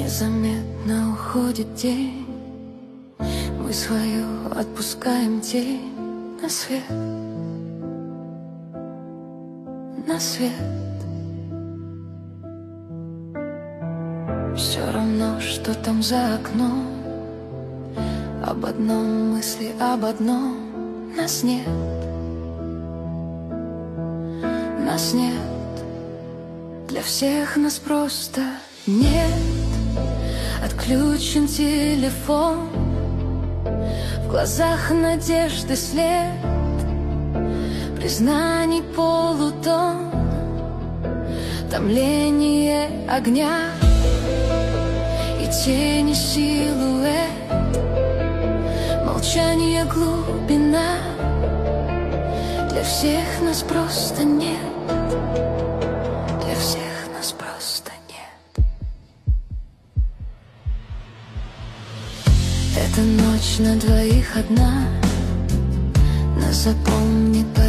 Незаметно уходит день, мы свою отпускаем тень на свет, на свет. Все равно, что там за окном, об одном мысли, об одном. Нас нет, нас нет. Для всех нас просто нет. Отключен телефон, в глазах надежды след, признаний полутон, томление огня и тени силуэт, молчание глубина. Для всех нас просто нет, для всех нас просто нет. Эта ночь на двоих одна, нас запомнит